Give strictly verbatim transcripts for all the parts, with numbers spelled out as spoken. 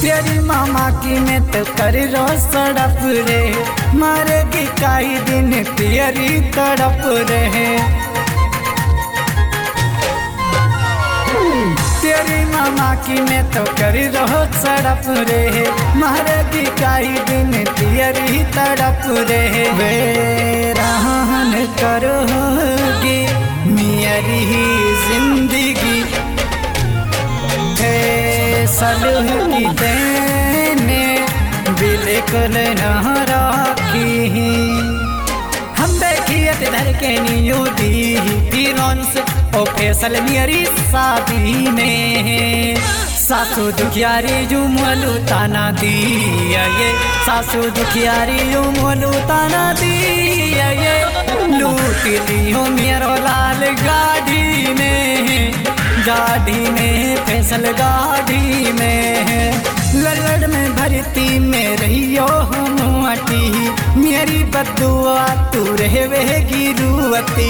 तेरी मामा की मैं तो कर रो सड़प रे, मरेगी कई दिन तेरी तड़प रहे। तेरी मामा की मैं तो कर रो सड़प रे, मरेगी कई दिन तेरी तड़प रहे। वे रहन करोगी मेरी जिंदगी, सलूह की देने बिल्कुल न राखी। हम देखिए धर के नियो दी फिरोंस ओ फैसल मेरी शादी में। सासू दुखियारी जुमलू ताना दिया ये, सासू दुखियारी जुमलू ताना दिया ये। लूट लियो मेरो लाल गाड़ी में, गाड़ी में फैसल गाड़ी में। लड़लड़ में भरती में रहियो हम अटी, मेरी बदुआ तू रहेगी रुवती।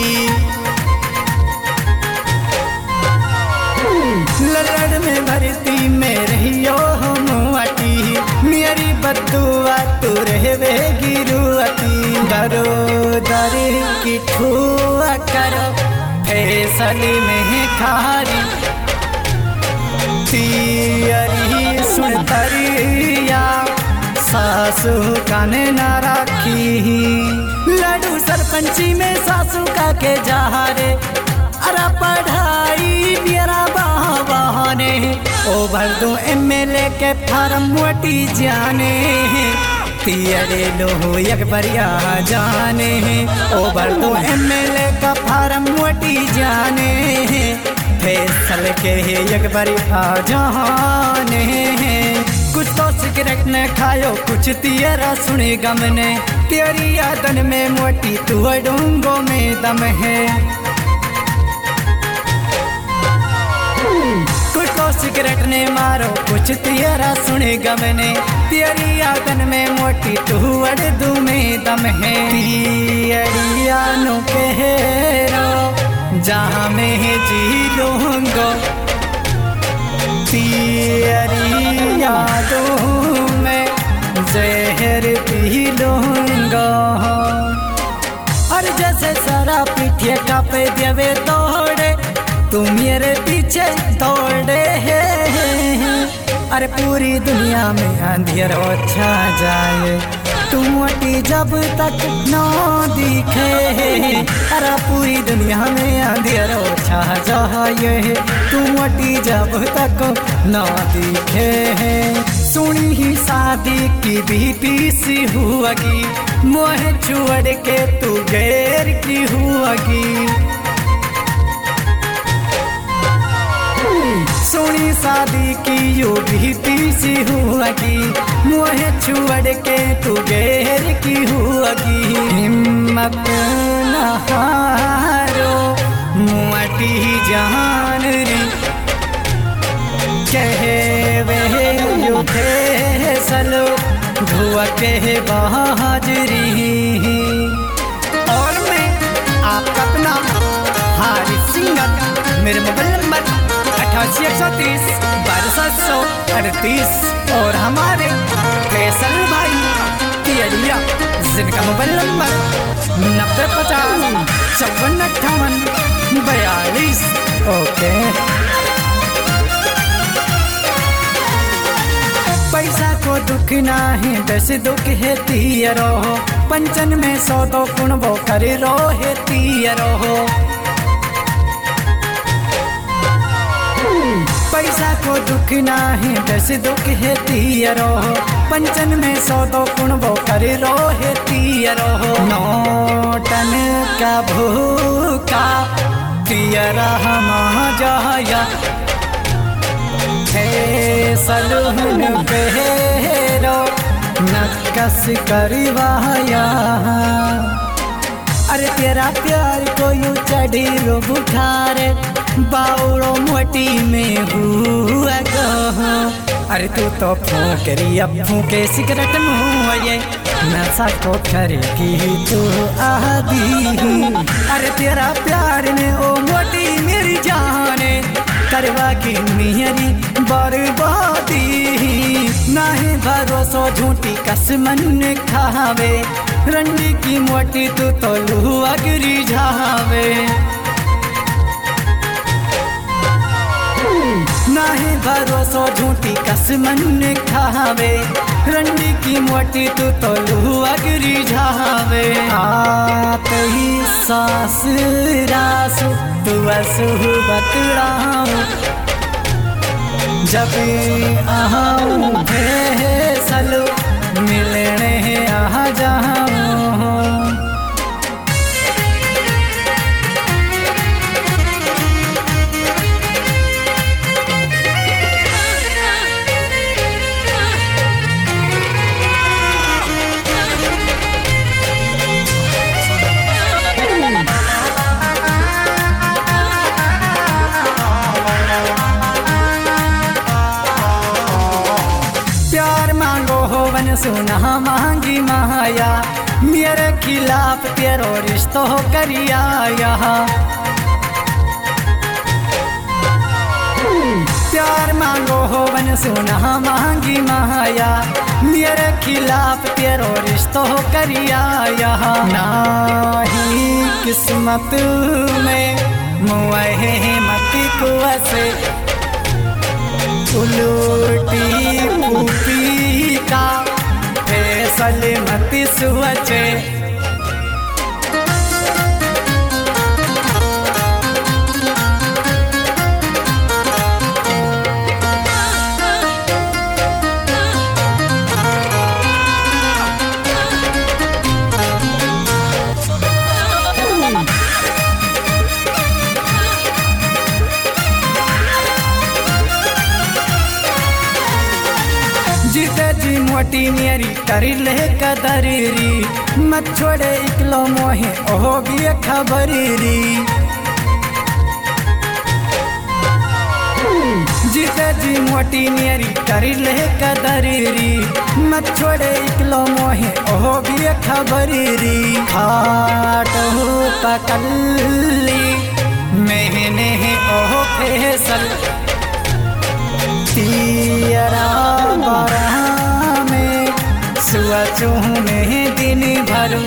लड़लड़ में भरती में रहियो हम अटी, मेरी बदुआ तू रहेगी रुवती। दरो दर की ठुआ करो फैसल में खारी, तियरी सुनतरिया सासू काने न राखी। लड्डू सरपंची में सासू का के जहारे, अरे पढ़ाई मेरा बहाने। ओ भर दो एम एल ए के फार्म मोटी जाने, तियरे लो एक बरिया जाने। ओ भर दो एम एल ए का फार्म मोटी जाने, फैसल के एक बरिया जाने। कुछ तो सिगरेट ने खायो, कुछ तियरा सुने गम ने, तेरी यादन में मोटी तू डूंगो में दम है। कुछ तो सिगरेट ने मारो, कुछ तियरा सुने गम ने, तेरी यादन में मोटी तू अड़दू में दम है। तियरिया नो कहो जहाँ में जी लूंगो, तेरी यादों में जहर पी लूंगा। और जैसे सारा पीठे का पे देवे दौड़े, तू मेरे पीछे दौड़े है। अरे पूरी दुनिया में अंधेरा छा जाए, तू मोटी जब तक न दिखे। अरे पूरी दुनिया में अंधेरा छा जाए, तू मोटी जब तक न दिखे। सुनी ही शादी की बीती सी हुआगी, मोह छोड़ के तू गैर की हुआगी। सुनी शादी की यो बीती सी हुआगी, मोह छोड़ के तू गैर की हुआगी। हिम्मत न हारो मोटी जान री, कहे वे यो फैसलो धुआ के बहाजरी। और मैं आपका अपना हारिस सिंगर, मेरे मोबाइल नंबर अठासी एक सौ तीस बारह सात सौ अड़तीस। और हमारे फैसल भाई तियरिया, जिनका मोबाइल नंबर नब्बे पचास चौवन अट्ठावन बयालीस। ओके। पैसा को दुख ना है, दस दुख है तियरो, पंचन में सौ दो गुण वो कर रो है तियरो। पैसा को दुख ना है, दस दुख है तियरो, पंचन में सौ दो गुण वो कर रो है तियरो। नौटन का भूखा तियरा हम जाया, सलून पेरो नक्कस करवाया। अरे तेरा प्यार को यू चढ़ी रो बुखार, बाउड़ो मोटी में हुआ गो। अरे तू तो फूकरी अब फूके सिगरेट मुँह, नशा को करेगी तू आदि। अरे तेरा प्यार ने ओ मोटी मेरी जाने, करवा की मेरी बर्बादी। नाही भरोसो झूठी कसमन खावे, रंडी की मोटी तू तो लू अगरी जावे। नाही भरोसो झूठी कसमन खावे, रंडी की मोटी तू तो लू अगरी जावे। आत ही सास रासु तू असु बतड़ाऊं, जब आऊं भेसलू मिलने आ जाऊं। प्यार मांगो हो वन सुना मांगी माया, मेरे खिलाफ तेरो रिश्तो करिया यहाँ। प्यार मांगो हो वन सुना मांगी माया, मेरे खिलाफ तेरो रिश्तो करिया यहाँ। नाही किस्मत में मुँह मत कुआसे, उलटी फूफी का फैसल मत सोचे। जीते जी मोटी मेरी करी ले कदरी, मत छोड़े इकलो मोहे ओहो भी खबरी। जीते जी मोटी मेरी करी ले कदरी, मत छोड़े इकलो मोहे ओहो भी खबरी। खाट हो पकली मैंने ओहो फैसल, तियरा बारह में सोचूं मैं दिन भर।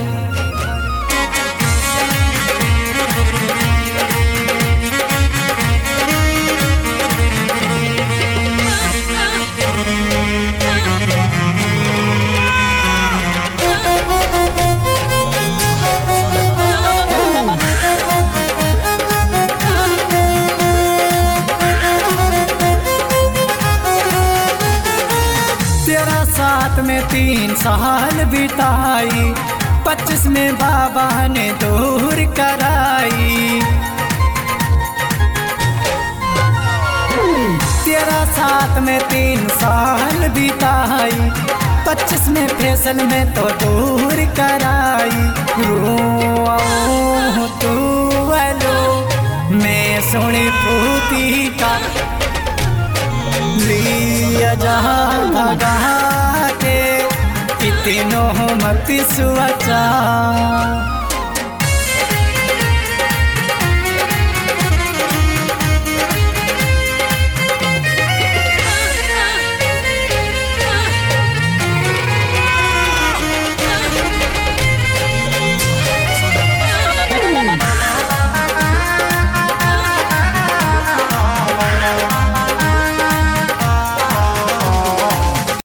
तेरा साथ में तीन साल बिताई, पच्चीस में बाबा ने दूर कराई। तेरा साथ में तीन साल बिताई, पच्चीस में फैसल में तो दूर कराई। रो तू वालो मैं सुनी फूटी का, लिया जहाँ भगा के इतनो मत सोचा।